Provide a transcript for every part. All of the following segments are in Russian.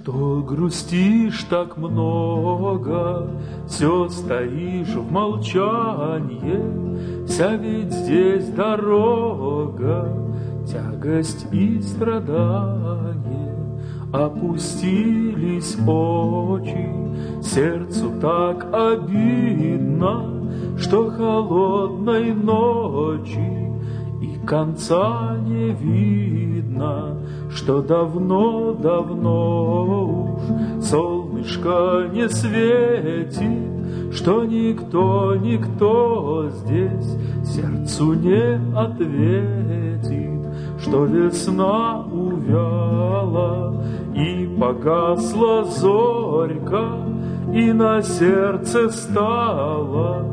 Что грустишь так много, все стоишь в молчании, вся ведь здесь дорога, тягость и страдание. Опустились очи, сердцу так обидно, что холодной ночи и конца не видно, что давно-давно уж солнышко не светит, что никто здесь сердцу не ответит, что весна увяла и погасла зорька, и на сердце стало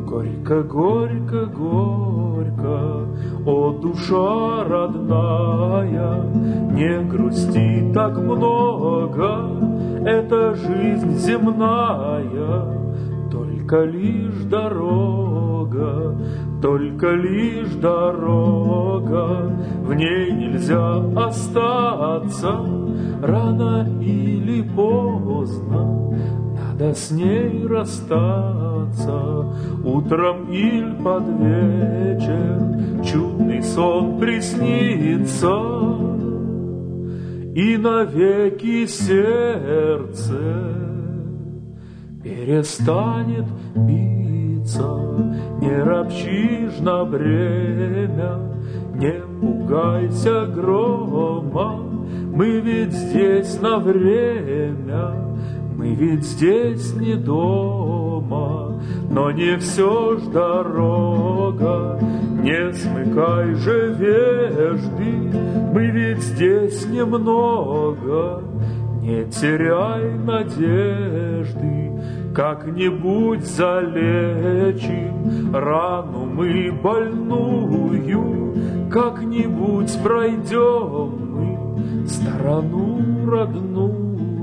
горько. О, душа родная, не грусти так много, это жизнь земная, только лишь дорога, в ней нельзя остаться, рано или поздно надо с ней расстаться. Утром или под вечер чудный сон приснится, и навеки сердце перестанет биться. Не ропщи ж на бремя, не пугайся грома, мы ведь здесь на время, мы ведь здесь не дома. Но не все ж дорога, не смыкай же вежды, мы ведь здесь немного, не теряй надежды. Как-нибудь залечим рану мы больную, как-нибудь пройдем мы сторону родную.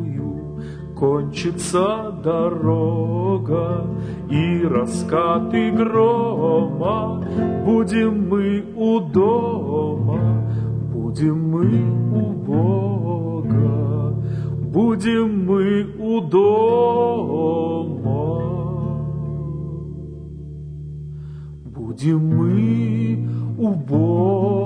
Кончится дорога и раскаты грома, будем мы у дома, будем мы у Бога, будем мы у дома, будем мы у Бога.